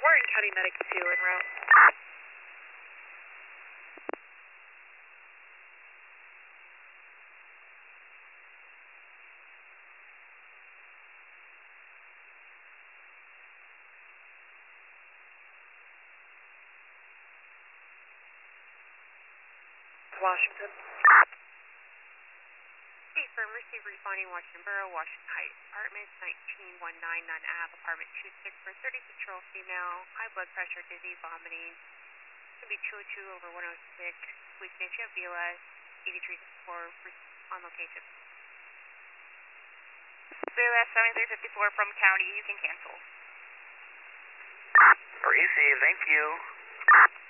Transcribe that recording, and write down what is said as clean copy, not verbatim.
We're in County Medic 2 en route. Washington. Hey, firm, receive responding Washington Borough, Washington Heights, Apartments, 19199 Ave, Apartment 26 for 36-year-old female, high blood pressure, dizzy, vomiting. Could be 202/106. Weakness, you have BLS, 8354 on location. BLS 7354 from county, you can cancel. Receive, thank you.